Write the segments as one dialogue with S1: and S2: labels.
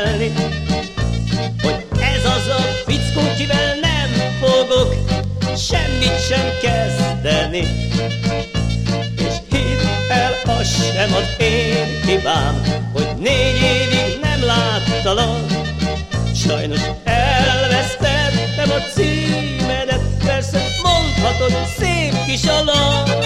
S1: felelni, hogy ez az a fickó, kivel nem fogok semmit sem kezdeni. És hidd el, az sem az én hibám, hogy 4 évig nem láttalak. Sajnos elvesztettem a címedet, persze mondhatod, szép kis alak.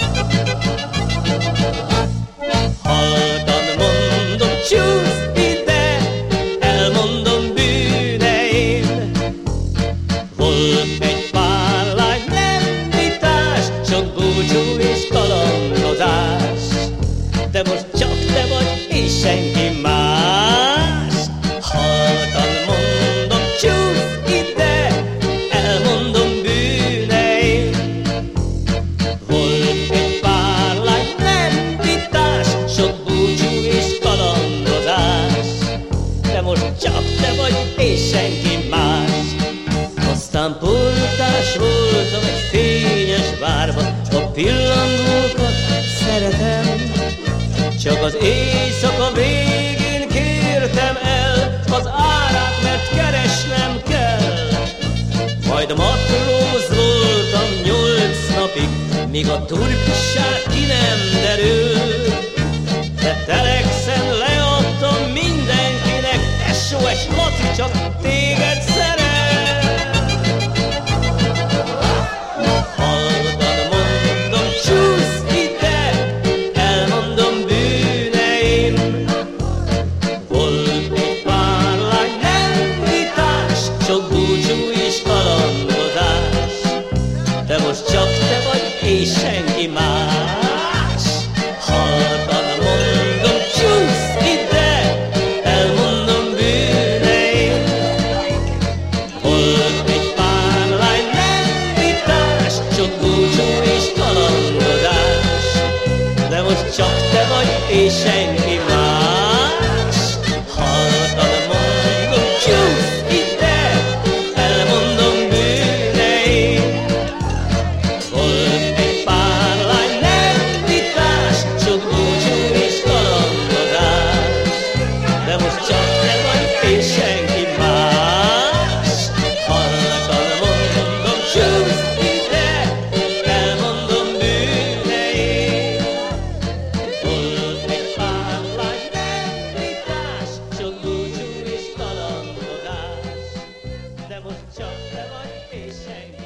S1: Halkan mondom, csúsz ide, elmondom bűneim. Volt egy pár lány, nem vitás, sok búcsú és kalandozás, de most csak te vagy és senki más. Halkan mondom, csúsz ide, elmondom bűneim. Volt egy pár lány, nem vitás, sok búcsú és kalandozás, de most csak te vagy és senki más. Aztán portás voltam egy fényes várban, a pillangókat szeretem, csak az éjszaka végén kértem el az árát, mert keresnem kell. Majd matróz voltam 8 napig, míg a turpisság ki nem derül. De telexen leadtam mindenkinek, SOS Laci, csak téged szeret. Halkan mondom, csúsz ide, elmondom bűneim. Volt egy pár lány, nem vitás, sok búcsú és kalandozás, de most csak te vagy és senki más. Halkan mondom, csúsz ide, elmondom bűneim. Volt egy pár lány, nem vitás, sok búcsú és kalandozás, de most csak te vagy és senki más. Halkan mondom, csúsz ide, elmondom bűneim. Volt egy pár lány, nem vitás, sok búcsú és kalandozás, de most csak te vagy és senki más. Halkan mondom, csúsz ide, elmondom bűneim. Volt egy pár lány, nem vitás, sok búcsú és kalandozás, de most csak te vagy és senki